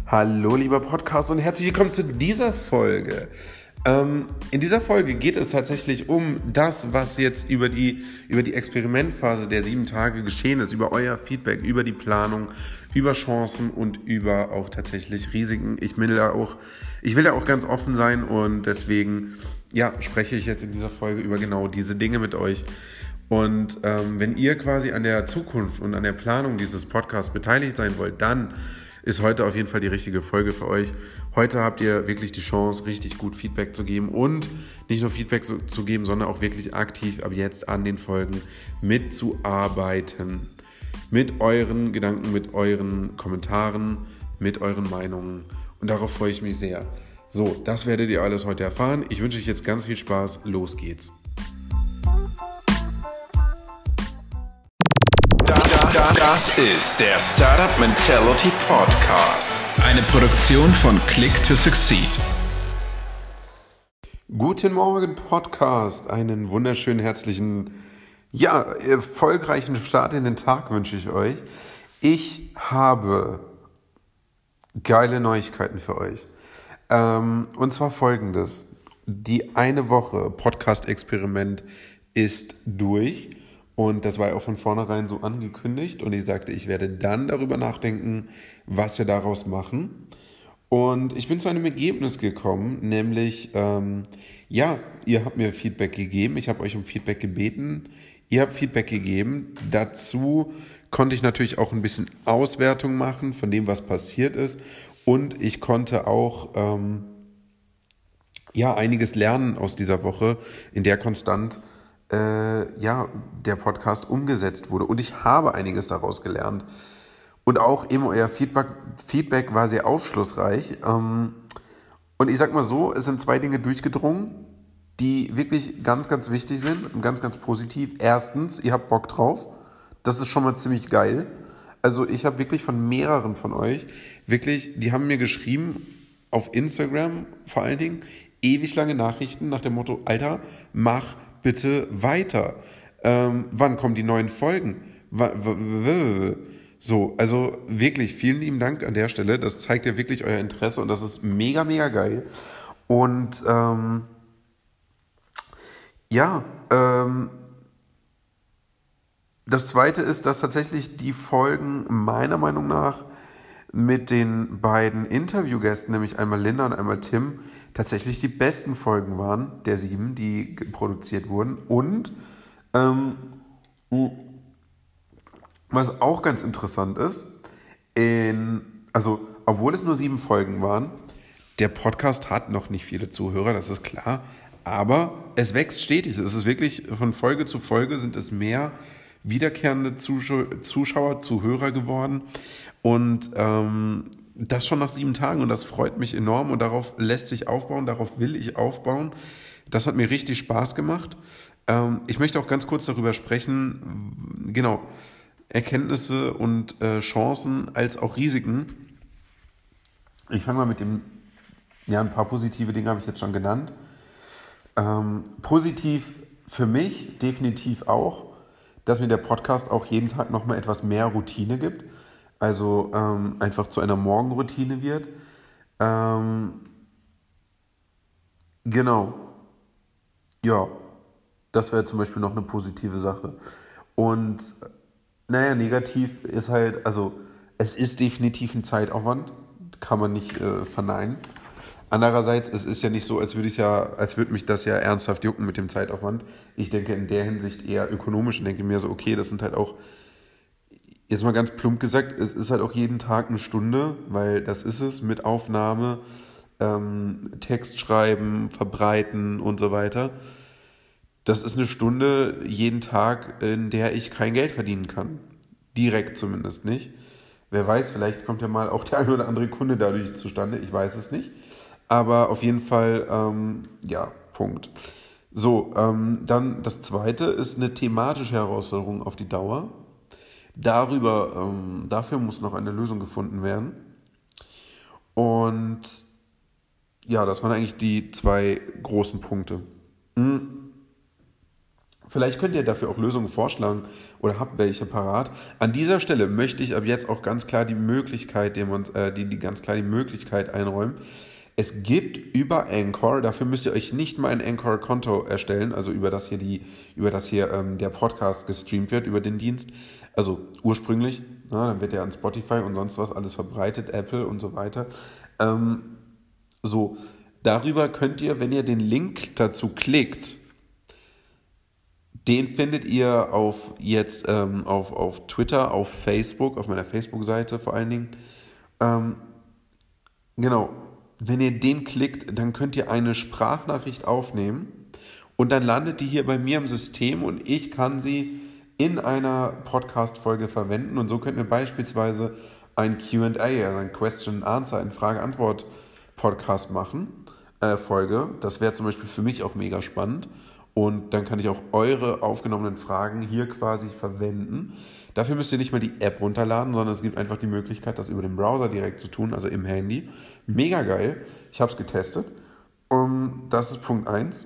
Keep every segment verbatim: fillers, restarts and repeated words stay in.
Hallo lieber Podcast und herzlich willkommen zu dieser Folge. Ähm, in dieser Folge geht es tatsächlich um das, was jetzt über die, über die Experimentphase der sieben Tage geschehen ist, über euer Feedback, über die Planung, über Chancen und über auch tatsächlich Risiken. Ich will da auch, ich will da auch ganz offen sein und deswegen ja, spreche ich jetzt in dieser Folge über genau diese Dinge mit euch. Und ähm, wenn ihr quasi an der Zukunft und an der Planung dieses Podcasts beteiligt sein wollt, dann ist heute auf jeden Fall die richtige Folge für euch. Heute habt ihr wirklich die Chance, richtig gut Feedback zu geben und nicht nur Feedback zu, zu geben, sondern auch wirklich aktiv ab jetzt an den Folgen mitzuarbeiten. Mit euren Gedanken, mit euren Kommentaren, mit euren Meinungen. Und darauf freue ich mich sehr. So, das werdet ihr alles heute erfahren. Ich wünsche euch jetzt ganz viel Spaß. Los geht's. Das ist der Startup Mentality Podcast. Eine Produktion von Click to Succeed. Guten Morgen, Podcast. Einen wunderschönen, herzlichen, ja, erfolgreichen Start in den Tag wünsche ich euch. Ich habe geile Neuigkeiten für euch. Ähm, und zwar folgendes. Die eine Woche Podcast-Experiment ist durch. Und das war ja auch von vornherein so angekündigt. Und ich sagte, ich werde dann darüber nachdenken, was wir daraus machen. Und ich bin zu einem Ergebnis gekommen, nämlich, ähm, ja, ihr habt mir Feedback gegeben. Ich habe euch um Feedback gebeten. Ihr habt Feedback gegeben. Dazu konnte ich natürlich auch ein bisschen Auswertung machen von dem, was passiert ist. Und ich konnte auch, ähm, ja, einiges lernen aus dieser Woche, in der konstant Äh, ja, der Podcast umgesetzt wurde. Und ich habe einiges daraus gelernt. Und auch eben euer Feedback, Feedback war sehr aufschlussreich. Ähm, und ich sag mal so, es sind zwei Dinge durchgedrungen, die wirklich ganz, ganz wichtig sind und ganz, ganz positiv. Erstens, ihr habt Bock drauf. Das ist schon mal ziemlich geil. Also ich habe wirklich von mehreren von euch, wirklich, die haben mir geschrieben, auf Instagram vor allen Dingen, ewig lange Nachrichten nach dem Motto, Alter, mach bitte weiter. Ähm, wann kommen die neuen Folgen? W- w- w- so, also wirklich vielen lieben Dank an der Stelle. Das zeigt ja wirklich euer Interesse und das ist mega, mega geil. Und ähm, ja, ähm, das Zweite ist, dass tatsächlich die Folgen meiner Meinung nach mit den beiden Interviewgästen, nämlich einmal Linda und einmal Tim, tatsächlich die besten Folgen waren, der sieben, die produziert wurden. Und ähm, was auch ganz interessant ist, in, also obwohl es nur sieben Folgen waren, der Podcast hat noch nicht viele Zuhörer, das ist klar, aber es wächst stetig. Es ist wirklich von Folge zu Folge sind es mehr wiederkehrende Zuschauer, Zuschauer Zuhörer geworden. Und ähm, das schon nach sieben Tagen und das freut mich enorm und darauf lässt sich aufbauen, darauf will ich aufbauen. Das hat mir richtig Spaß gemacht. Ähm, ich möchte auch ganz kurz darüber sprechen, genau, Erkenntnisse und äh, Chancen als auch Risiken. Ich fange mal mit dem, ja, ein paar positive Dinge habe ich jetzt schon genannt. Ähm, positiv für mich definitiv auch, dass mir der Podcast auch jeden Tag nochmal etwas mehr Routine gibt. Also ähm, einfach zu einer Morgenroutine wird. Ähm, genau. Ja, das wäre zum Beispiel noch eine positive Sache. Und naja, negativ ist halt, also es ist definitiv ein Zeitaufwand, kann man nicht äh, verneinen. Andererseits, es ist ja nicht so, als würde ich ja, als würde mich das ja ernsthaft jucken mit dem Zeitaufwand. Ich denke in der Hinsicht eher ökonomisch und denke mir so, okay, das sind halt auch, jetzt mal ganz plump gesagt, es ist halt auch jeden Tag eine Stunde, weil das ist es, mit Aufnahme, ähm, Text schreiben, verbreiten und so weiter. Das ist eine Stunde jeden Tag, in der ich kein Geld verdienen kann. Direkt zumindest nicht. Wer weiß, vielleicht kommt ja mal auch der ein oder andere Kunde dadurch zustande, ich weiß es nicht. Aber auf jeden Fall, ähm, ja, Punkt. So, ähm, dann das Zweite ist eine thematische Herausforderung auf die Dauer. Darüber, ähm, dafür muss noch eine Lösung gefunden werden. Und ja, das waren eigentlich die zwei großen Punkte. Vielleicht könnt ihr dafür auch Lösungen vorschlagen oder habt welche parat. An dieser Stelle möchte ich ab jetzt auch ganz klar die Möglichkeit, äh, die, die ganz klar die Möglichkeit einräumen. Es gibt über Anchor, dafür müsst ihr euch nicht mal ein Anchor-Konto erstellen, also über das hier, die, über das hier ähm, der Podcast gestreamt wird, über den Dienst. Also ursprünglich, na, dann wird ja an Spotify und sonst was alles verbreitet, Apple und so weiter. Ähm, so, darüber könnt ihr, wenn ihr den Link dazu klickt, den findet ihr auf jetzt ähm, auf, auf Twitter, auf Facebook, auf meiner Facebook-Seite vor allen Dingen. Ähm, genau, wenn ihr den klickt, dann könnt ihr eine Sprachnachricht aufnehmen und dann landet die hier bei mir im System und ich kann sie in einer Podcast-Folge verwenden. Und so könnten wir beispielsweise ein Q and A, also ein Question and Answer, ein Frage-Antwort-Podcast machen, äh, Folge. Das wäre zum Beispiel für mich auch mega spannend. Und dann kann ich auch eure aufgenommenen Fragen hier quasi verwenden. Dafür müsst ihr nicht mal die App runterladen, sondern es gibt einfach die Möglichkeit, das über den Browser direkt zu tun, also im Handy. Mega geil. Ich habe es getestet. Um, das ist Punkt eins.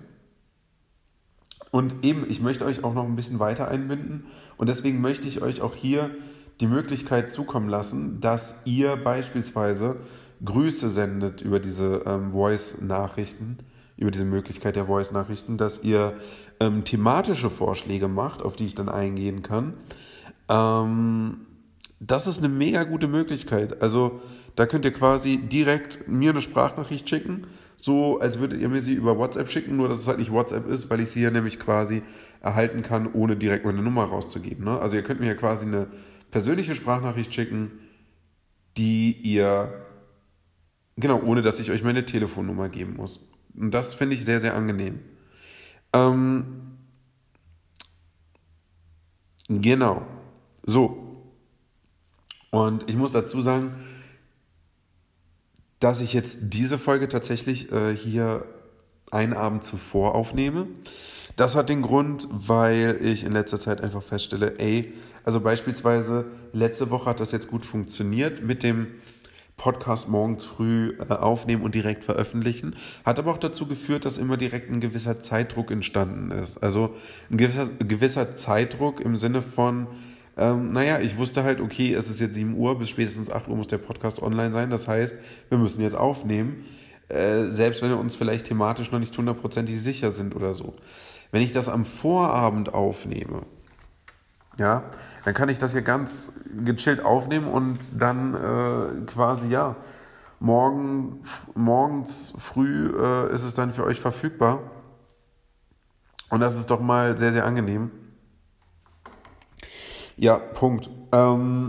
Und eben, ich möchte euch auch noch ein bisschen weiter einbinden. Und deswegen möchte ich euch auch hier die Möglichkeit zukommen lassen, dass ihr beispielsweise Grüße sendet über diese ähm, Voice-Nachrichten, über diese Möglichkeit der Voice-Nachrichten, dass ihr ähm, thematische Vorschläge macht, auf die ich dann eingehen kann. Ähm, das ist eine mega gute Möglichkeit. Also da könnt ihr quasi direkt mir eine Sprachnachricht schicken, so als würdet ihr mir sie über WhatsApp schicken, nur dass es halt nicht WhatsApp ist, weil ich sie hier nämlich quasi erhalten kann, ohne direkt meine Nummer rauszugeben. Ne? Also ihr könnt mir ja quasi eine persönliche Sprachnachricht schicken, die ihr, genau, ohne dass ich euch meine Telefonnummer geben muss. Und das finde ich sehr, sehr angenehm. Ähm, genau. So. Und ich muss dazu sagen, dass ich jetzt diese Folge tatsächlich äh, hier einen Abend zuvor aufnehme. Das hat den Grund, weil ich in letzter Zeit einfach feststelle, ey, also beispielsweise letzte Woche hat das jetzt gut funktioniert mit dem Podcast morgens früh äh, aufnehmen und direkt veröffentlichen. Hat aber auch dazu geführt, dass immer direkt ein gewisser Zeitdruck entstanden ist. Also ein gewisser, gewisser Zeitdruck im Sinne von, ähm, naja, ich wusste halt, okay, es ist jetzt sieben Uhr, bis spätestens acht Uhr muss der Podcast online sein. Das heißt, wir müssen jetzt aufnehmen, äh, selbst wenn wir uns vielleicht thematisch noch nicht hundertprozentig sicher sind oder so. Wenn ich das am Vorabend aufnehme, ja, dann kann ich das hier ganz gechillt aufnehmen und dann äh, quasi, ja, morgen, f- morgens früh äh, ist es dann für euch verfügbar. Und das ist doch mal sehr, sehr angenehm. Ja, Punkt. Ähm,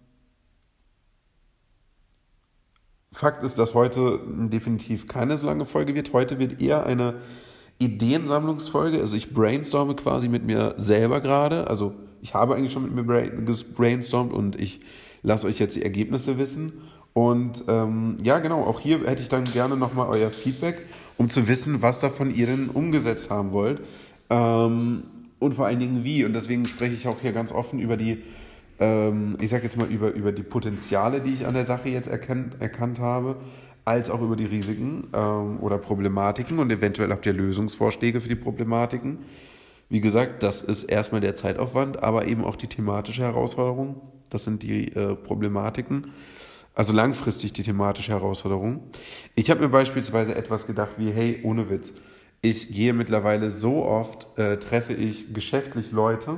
Fakt ist, dass heute definitiv keine so lange Folge wird. Heute wird eher eine Ideensammlungsfolge. Also ich brainstorme quasi mit mir selber gerade. Also ich habe eigentlich schon mit mir gebrainstormt und ich lasse euch jetzt die Ergebnisse wissen. Und ähm, ja, genau, auch hier hätte ich dann gerne nochmal euer Feedback, um zu wissen, was davon ihr denn umgesetzt haben wollt. Ähm, und vor allen Dingen wie. Und deswegen spreche ich auch hier ganz offen über die, ähm, ich sage jetzt mal, über, über die Potenziale, die ich an der Sache jetzt erkannt, erkannt habe, als auch über die Risiken ähm, oder Problematiken. Und eventuell habt ihr Lösungsvorschläge für die Problematiken. Wie gesagt, das ist erstmal der Zeitaufwand, aber eben auch die thematische Herausforderung. Das sind die äh, Problematiken. Also langfristig die thematische Herausforderung. Ich habe mir beispielsweise etwas gedacht wie, hey, ohne Witz, ich gehe mittlerweile so oft, äh, treffe ich geschäftlich Leute,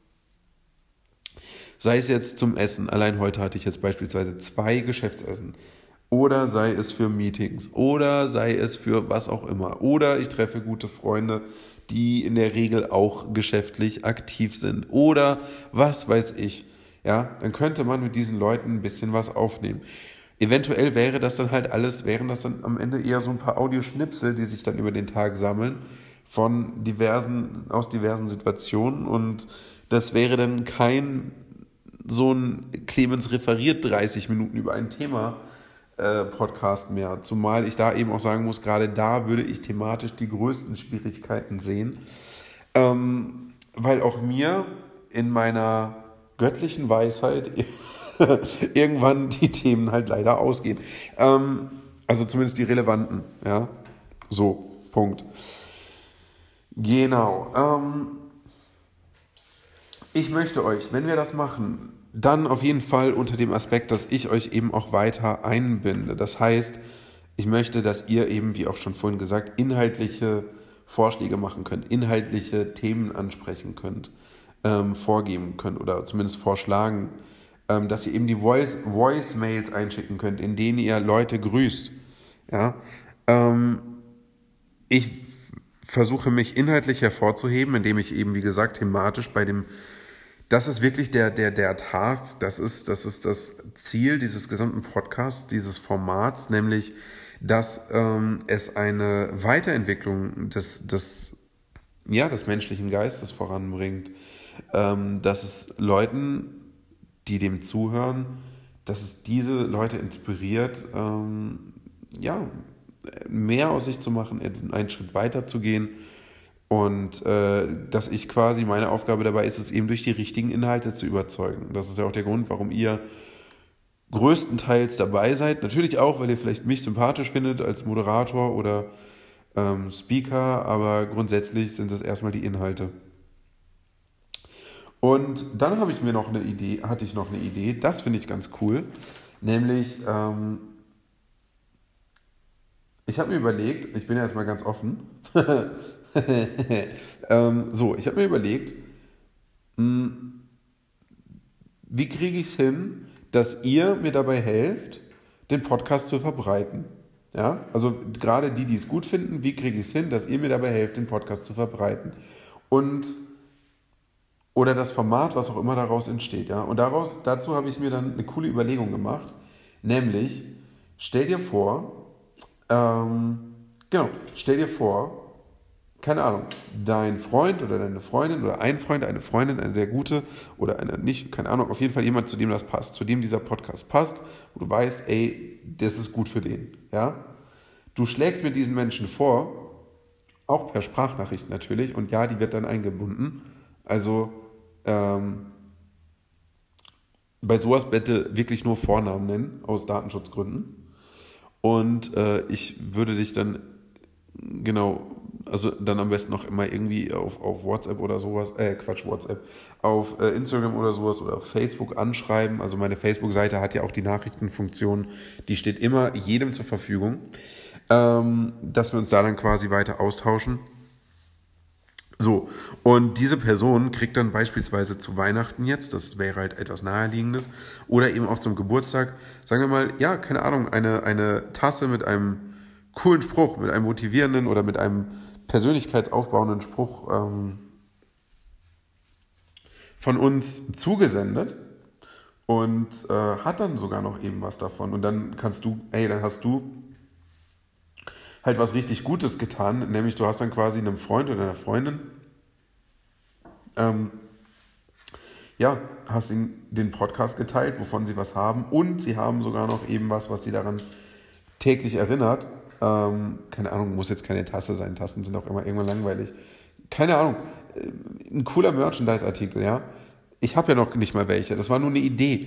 sei es jetzt zum Essen, allein heute hatte ich jetzt beispielsweise zwei Geschäftsessen, oder sei es für Meetings, oder sei es für was auch immer, oder ich treffe gute Freunde, die in der Regel auch geschäftlich aktiv sind, oder was weiß ich. Ja, dann könnte man mit diesen Leuten ein bisschen was aufnehmen. Eventuell wäre das dann halt alles, wären das dann am Ende eher so ein paar Audioschnipsel, die sich dann über den Tag sammeln von diversen, aus diversen Situationen, und das wäre dann kein so ein Clemens referiert dreißig Minuten über ein Thema äh, Podcast mehr. Zumal ich da eben auch sagen muss, gerade da würde ich thematisch die größten Schwierigkeiten sehen, ähm, weil auch mir in meiner göttlichen Weisheit irgendwann die Themen halt leider ausgehen. Ähm, also zumindest die relevanten. Ja, so, Punkt. Genau. Ähm, ich möchte euch, wenn wir das machen, dann auf jeden Fall unter dem Aspekt, dass ich euch eben auch weiter einbinde. Das heißt, ich möchte, dass ihr eben, wie auch schon vorhin gesagt, inhaltliche Vorschläge machen könnt, inhaltliche Themen ansprechen könnt, ähm, vorgeben könnt oder zumindest vorschlagen, ähm, dass ihr eben die Voice, Voice-Mails einschicken könnt, in denen ihr Leute grüßt. Ja? Ähm, ich versuche mich inhaltlich hervorzuheben, indem ich eben, wie gesagt, thematisch bei dem, das ist wirklich der, der, der Task, das ist, das ist das Ziel dieses gesamten Podcasts, dieses Formats, nämlich, dass ähm, es eine Weiterentwicklung des, des, ja, des menschlichen Geistes voranbringt, ähm, dass es Leuten, die dem zuhören, dass es diese Leute inspiriert, ähm, ja, mehr aus sich zu machen, einen Schritt weiter zu gehen und äh, dass ich quasi, meine Aufgabe dabei ist, es eben durch die richtigen Inhalte zu überzeugen. Das ist ja auch der Grund, warum ihr größtenteils dabei seid. Natürlich auch, weil ihr vielleicht mich sympathisch findet als Moderator oder ähm, Speaker, aber grundsätzlich sind das erstmal die Inhalte. Und dann habe ich mir noch eine Idee, hatte ich noch eine Idee, das finde ich ganz cool, nämlich ähm, ich habe mir überlegt, ich bin ja erstmal ganz offen, ähm, so, ich habe mir überlegt, mh, wie kriege ich es hin, dass ihr mir dabei helft, den Podcast zu verbreiten. Ja? Also gerade die, die es gut finden, wie kriege ich es hin, dass ihr mir dabei helft, den Podcast zu verbreiten. Und oder das Format, was auch immer daraus entsteht. Ja? Und daraus, dazu habe ich mir dann eine coole Überlegung gemacht, nämlich, stell dir vor, ähm, genau, stell dir vor, keine Ahnung, dein Freund oder deine Freundin oder ein Freund, eine Freundin, eine sehr gute oder eine nicht, keine Ahnung, auf jeden Fall jemand, zu dem das passt, zu dem dieser Podcast passt, wo du weißt, ey, das ist gut für den. Ja? Du schlägst mit diesen Menschen vor, auch per Sprachnachricht natürlich, und ja, die wird dann eingebunden. Also ähm, bei sowas bitte wirklich nur Vornamen nennen, aus Datenschutzgründen. Und äh, ich würde dich dann, genau, also dann am besten noch immer irgendwie auf, auf WhatsApp oder sowas, äh Quatsch, WhatsApp, auf äh, Instagram oder sowas oder auf Facebook anschreiben. Also meine Facebook-Seite hat ja auch die Nachrichtenfunktion, die steht immer jedem zur Verfügung, ähm, dass wir uns da dann quasi weiter austauschen. So, und diese Person kriegt dann beispielsweise zu Weihnachten jetzt, das wäre halt etwas Naheliegendes, oder eben auch zum Geburtstag, sagen wir mal, ja, keine Ahnung, eine, eine Tasse mit einem coolen Spruch, mit einem motivierenden oder mit einem persönlichkeitsaufbauenden Spruch ähm, von uns zugesendet und äh, hat dann sogar noch eben was davon. Und dann kannst du, ey, dann hast du halt was richtig Gutes getan, nämlich du hast dann quasi einem Freund oder einer Freundin, ähm, ja, hast ihnen den Podcast geteilt, wovon sie was haben, und sie haben sogar noch eben was, was sie daran täglich erinnert. Ähm, keine Ahnung, muss jetzt keine Tasse sein, Tassen sind auch immer irgendwann langweilig. Keine Ahnung, ein cooler Merchandise-Artikel, ja. Ich habe ja noch nicht mal welche, das war nur eine Idee.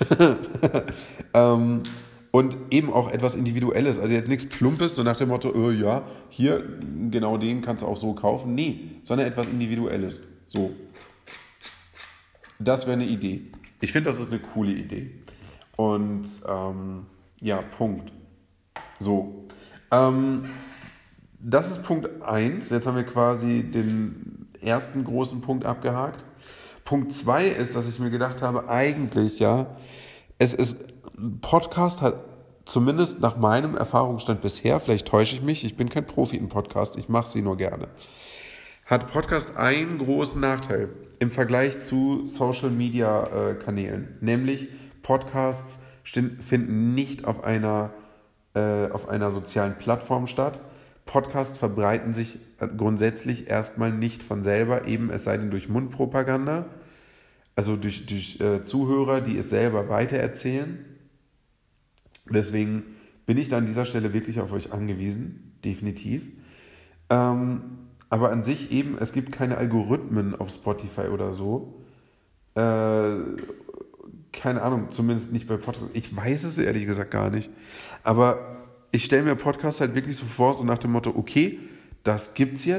ähm, Und eben auch etwas Individuelles, also jetzt nichts Plumpes, so nach dem Motto, oh ja, hier, genau den kannst du auch so kaufen. Nee, sondern etwas Individuelles. So. Das wäre eine Idee. Ich finde, das ist eine coole Idee. Und ähm, ja, Punkt. So. Ähm, das ist Punkt eins. Jetzt haben wir quasi den ersten großen Punkt abgehakt. Punkt zwei ist, dass ich mir gedacht habe, eigentlich, ja, es ist, Podcast hat zumindest nach meinem Erfahrungsstand bisher, vielleicht täusche ich mich, ich bin kein Profi im Podcast, ich mache sie nur gerne, hat Podcast einen großen Nachteil im Vergleich zu Social-Media-Kanälen, nämlich Podcasts finden nicht auf einer, äh, auf einer sozialen Plattform statt. Podcasts verbreiten sich grundsätzlich erstmal nicht von selber, eben es sei denn durch Mundpropaganda, also durch, durch äh, Zuhörer, die es selber weitererzählen. Deswegen bin ich da an dieser Stelle wirklich auf euch angewiesen, definitiv. Ähm, aber an sich eben, es gibt keine Algorithmen auf Spotify oder so. Äh, keine Ahnung, zumindest nicht bei Podcasts. Ich weiß es ehrlich gesagt gar nicht. Aber ich stelle mir Podcasts halt wirklich so vor, so nach dem Motto, okay, das gibt's jetzt,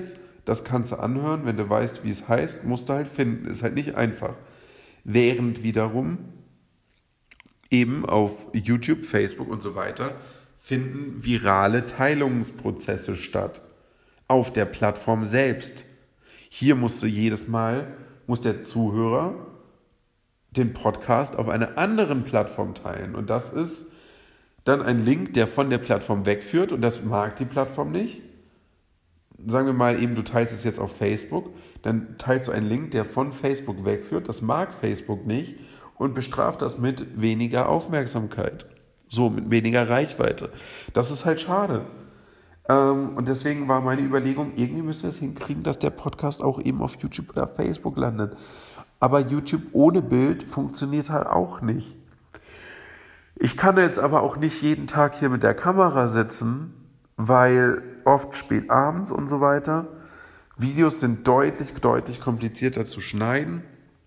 das kannst du anhören, wenn du weißt, wie es heißt, musst du halt finden. Ist halt nicht einfach. Während wiederum eben auf YouTube, Facebook und so weiter finden virale Teilungsprozesse statt. Auf der Plattform selbst. Hier musst du jedes Mal, muss der Zuhörer den Podcast auf einer anderen Plattform teilen. Und das ist dann ein Link, der von der Plattform wegführt und das mag die Plattform nicht. Sagen wir mal eben, du teilst es jetzt auf Facebook, dann teilst du einen Link, der von Facebook wegführt. Das mag Facebook nicht und bestraft das mit weniger Aufmerksamkeit. So, mit weniger Reichweite. Das ist halt schade. Ähm, und deswegen war meine Überlegung, irgendwie müssen wir es hinkriegen, dass der Podcast auch eben auf YouTube oder Facebook landet. Aber YouTube ohne Bild funktioniert halt auch nicht. Ich kann jetzt aber auch nicht jeden Tag hier mit der Kamera sitzen, weil oft spät abends und so weiter. Videos sind deutlich, deutlich komplizierter zu schneiden.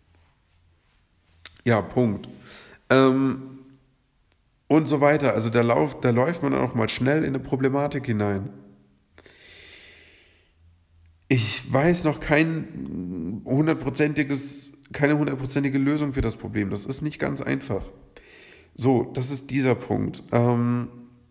Ja, Punkt. Ähm, und so weiter. Also da, lauf, da läuft man auch mal schnell in eine Problematik hinein. Ich weiß noch kein hundertprozentiges, keine hundertprozentige Lösung für das Problem. Das ist nicht ganz einfach. So, das ist dieser Punkt. Ähm,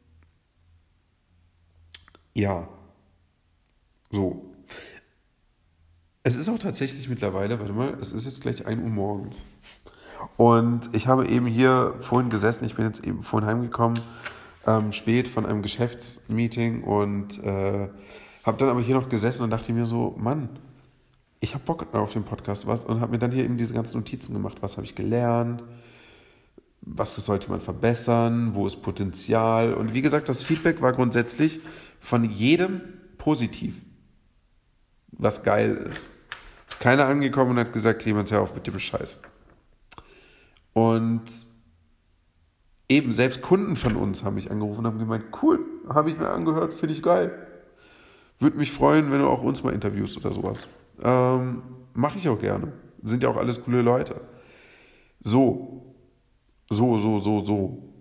ja. So. Es ist auch tatsächlich mittlerweile, warte mal, es ist jetzt gleich ein Uhr morgens. Und ich habe eben hier vorhin gesessen, ich bin jetzt eben vorhin heimgekommen, ähm, spät von einem Geschäftsmeeting und äh, habe dann aber hier noch gesessen und dachte mir so, Mann, ich habe Bock auf den Podcast was und habe mir dann hier eben diese ganzen Notizen gemacht, was habe ich gelernt, was sollte man verbessern, wo ist Potenzial. Und wie gesagt, das Feedback war grundsätzlich von jedem positiv, was geil ist. Ist keiner angekommen und hat gesagt, Clemens, hör auf mit dem Scheiß. Und eben selbst Kunden von uns haben mich angerufen und haben gemeint, cool, habe ich mir angehört, finde ich geil. Würde mich freuen, wenn du auch uns mal interviewst oder sowas. Ähm, mache ich auch gerne. Sind ja auch alles coole Leute. So. So, so, so, so.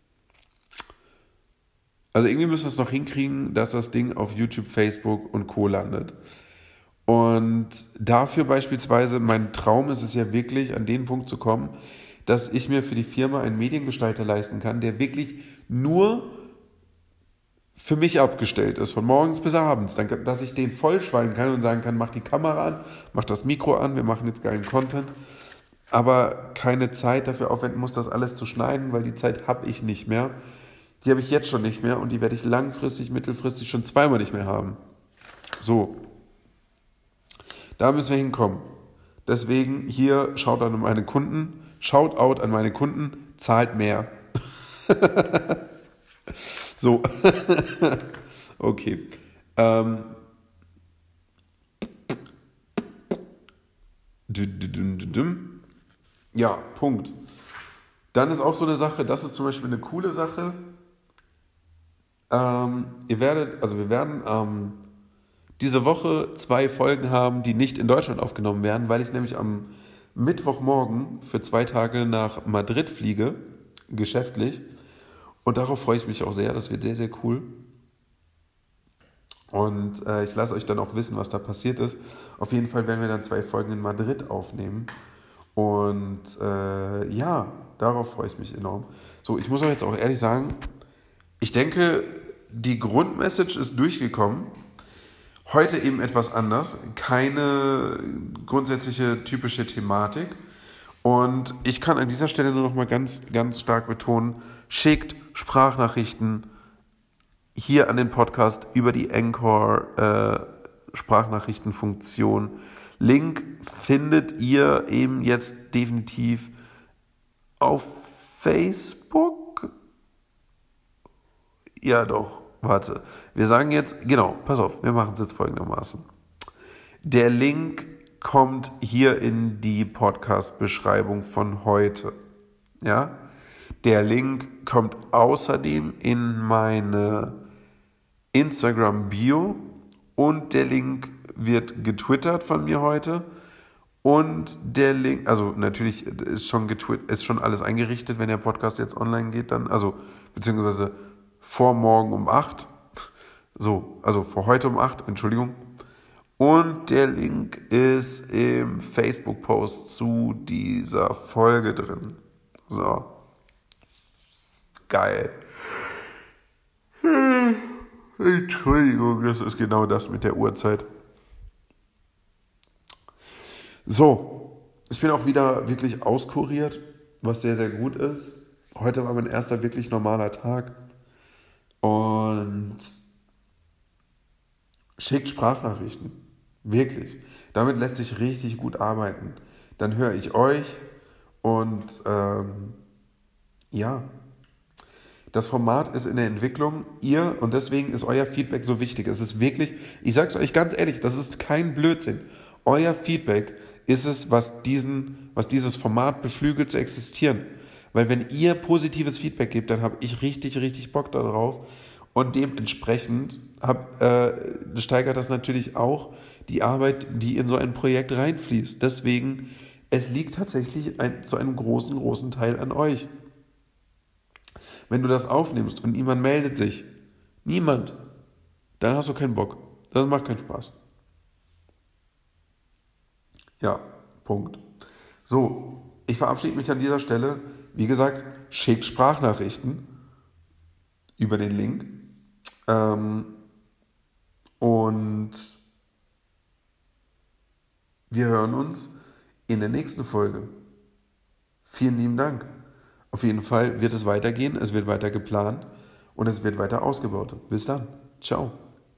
Also irgendwie müssen wir es noch hinkriegen, dass das Ding auf YouTube, Facebook und Co. landet. Und dafür beispielsweise, mein Traum ist es ja wirklich, an den Punkt zu kommen, dass ich mir für die Firma einen Mediengestalter leisten kann, der wirklich nur für mich abgestellt ist, von morgens bis abends, dann, dass ich den vollschwallen kann und sagen kann, mach die Kamera an, mach das Mikro an, wir machen jetzt geilen Content, aber keine Zeit dafür aufwenden muss, das alles zu schneiden, weil die Zeit habe ich nicht mehr. Die habe ich jetzt schon nicht mehr und die werde ich langfristig, mittelfristig schon zweimal nicht mehr haben. So. Da müssen wir hinkommen. Deswegen hier Shoutout an meine Kunden, Shoutout an meine Kunden, zahlt mehr. So. Okay. Ähm. Ja, Punkt. Dann ist auch so eine Sache, das ist zum Beispiel eine coole Sache. Ähm, ihr werdet, also wir werden ähm, diese Woche zwei Folgen haben, die nicht in Deutschland aufgenommen werden, weil ich nämlich am Mittwochmorgen für zwei Tage nach Madrid fliege, geschäftlich. Und darauf freue ich mich auch sehr, das wird sehr, sehr cool. Und äh, ich lasse euch dann auch wissen, was da passiert ist. Auf jeden Fall werden wir dann zwei Folgen in Madrid aufnehmen. Und äh, ja, darauf freue ich mich enorm. So, ich muss auch jetzt auch ehrlich sagen, ich denke, die Grundmessage ist durchgekommen. Heute eben etwas anders. Keine grundsätzliche typische Thematik. Und ich kann an dieser Stelle nur noch mal ganz, ganz stark betonen, schickt Sprachnachrichten hier an den Podcast über die Anchor äh, Sprachnachrichtenfunktion. Link findet ihr eben jetzt definitiv auf Facebook. Ja doch, warte. Wir sagen jetzt, genau, pass auf, wir machen es jetzt folgendermaßen. Der Link kommt hier in die Podcast-Beschreibung von heute. Ja? Der Link kommt außerdem in meine Instagram-Bio und der Link wird getwittert von mir heute und der Link, also natürlich ist schon getwittert, ist schon alles eingerichtet, wenn der Podcast jetzt online geht, dann, also beziehungsweise vor morgen um acht, so, also vor heute um acht, Entschuldigung. Und der Link ist im Facebook-Post zu dieser Folge drin. So. Geil. Entschuldigung, das ist genau das mit der Uhrzeit. So, ich bin auch wieder wirklich auskuriert, was sehr, sehr gut ist. Heute war mein erster wirklich normaler Tag. Und schickt Sprachnachrichten. Wirklich. Damit lässt sich richtig gut arbeiten. Dann höre ich euch und ähm, ja, das Format ist in der Entwicklung. Ihr, und deswegen ist euer Feedback so wichtig. Es ist wirklich, ich sage es euch ganz ehrlich, das ist kein Blödsinn. Euer Feedback ist es, was, diesen, was dieses Format beflügelt zu existieren. Weil wenn ihr positives Feedback gebt, dann habe ich richtig, richtig Bock darauf. Und dementsprechend hab, äh, steigert das natürlich auch die Arbeit, die in so ein Projekt reinfließt. Deswegen, es liegt tatsächlich ein, zu einem großen, großen Teil an euch. Wenn du das aufnimmst und niemand meldet sich, niemand, dann hast du keinen Bock. Das macht keinen Spaß. Ja, Punkt. So, ich verabschiede mich an dieser Stelle. Wie gesagt, schickt Sprachnachrichten über den Link. Ähm, und wir hören uns in der nächsten Folge. Vielen lieben Dank. Auf jeden Fall wird es weitergehen, es wird weiter geplant und es wird weiter ausgebaut. Bis dann. Ciao.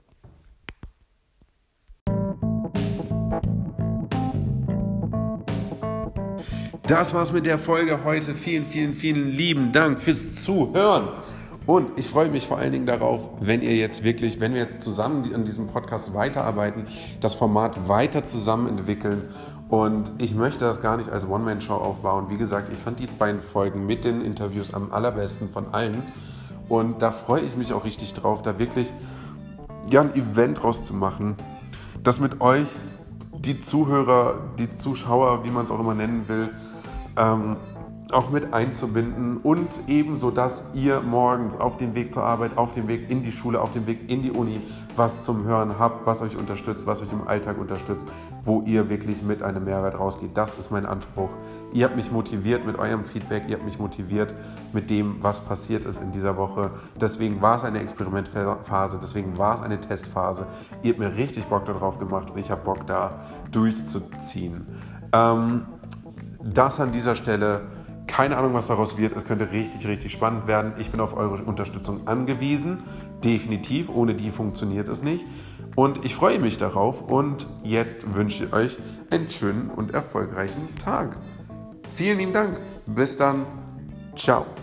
Das war's mit der Folge heute. Vielen, vielen, vielen lieben Dank fürs Zuhören. Und ich freue mich vor allen Dingen darauf, wenn ihr jetzt wirklich, wenn wir jetzt zusammen an diesem Podcast weiterarbeiten, das Format weiter zusammen entwickeln. Und ich möchte das gar nicht als One-Man-Show aufbauen. Wie gesagt, ich fand die beiden Folgen mit den Interviews am allerbesten von allen. Und da freue ich mich auch richtig drauf, da wirklich ja, ein Event draus zu machen, das mit euch, die Zuhörer, die Zuschauer, wie man es auch immer nennen will, ähm, auch mit einzubinden und ebenso, dass ihr morgens auf dem Weg zur Arbeit, auf dem Weg in die Schule, auf dem Weg in die Uni was zum Hören habt, was euch unterstützt, was euch im Alltag unterstützt, wo ihr wirklich mit einem Mehrwert rausgeht. Das ist mein Anspruch. Ihr habt mich motiviert mit eurem Feedback, ihr habt mich motiviert mit dem, was passiert ist in dieser Woche. Deswegen war es eine Experimentphase, deswegen war es eine Testphase. Ihr habt mir richtig Bock darauf gemacht und ich habe Bock da durchzuziehen. Ähm, das an dieser Stelle. Keine Ahnung, was daraus wird. Es könnte richtig, richtig spannend werden. Ich bin auf eure Unterstützung angewiesen. Definitiv. Ohne die funktioniert es nicht. Und ich freue mich darauf. Und jetzt wünsche ich euch einen schönen und erfolgreichen Tag. Vielen lieben Dank. Bis dann. Ciao.